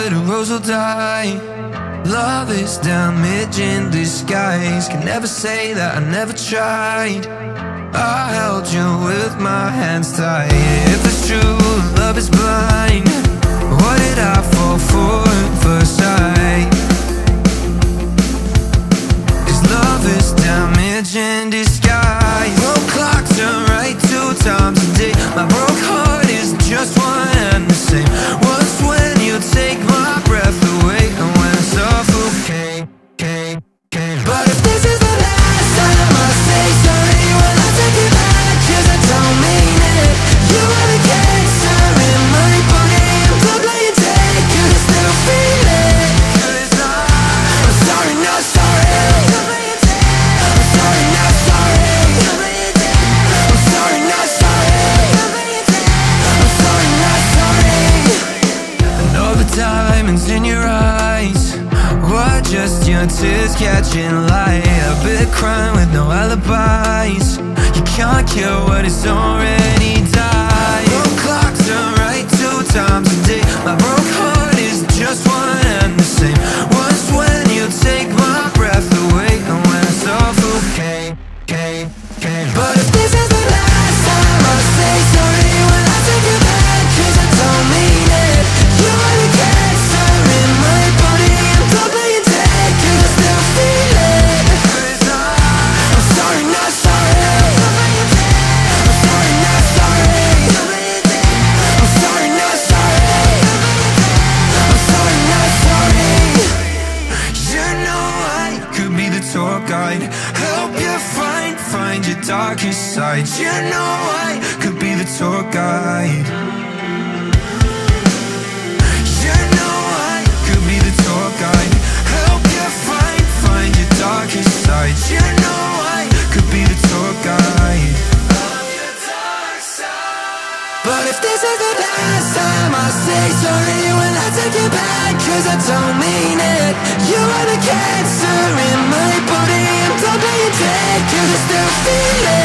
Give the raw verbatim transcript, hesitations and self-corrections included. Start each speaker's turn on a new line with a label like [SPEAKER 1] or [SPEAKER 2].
[SPEAKER 1] a rose will die. Love is damage in disguise. Can never say that I never tried. I held you with my hands tied. If it's true, love is blind. What did I fall for at first sight? 'Cause love is damage in disguise. Broke clocks turn right two times a day. My broke heart is just one and the same. What's when you take my breath away and when I suffocate, came, came. But if this is the last time I say sorry, well I take it back, 'cause I don't mean it. You are the cancer in my body. I'm done playing dead, 'cause I still feel it. 'Cause I'm sorry, not sorry. I'm sorry, not sorry. I'm sorry, not sorry. I'm sorry, not sorry. I know the diamonds in your eyes were just your tears catching light. A bit of crime with no alibis. You can't kill what is already died. Broke clocks turn right two times a day. My broke heart is just one and the same. Once when you take my breath away and when I suffocate, came, came. But if this is the last time I say sorry, well I take it back, 'cause I don't mean it. You are the cancer in my body. I'm done playing dead, 'cause I still feel it. 'Cause I'm sorry, not sorry. I'm sorry, not sorry. I'm sorry, not sorry. I'm sorry, not sorry. You know I could be the tour guide, help you find, find your darkest side. You know I could be the tour guide. You know I could be the tour guide, help you find, find your darkest side. You know I could be the tour guide. But if this is the last time I say sorry, well I take it back, 'cause I don't mean it. You are the cancer in my body. I'm done playing dead, 'cause I still feel it.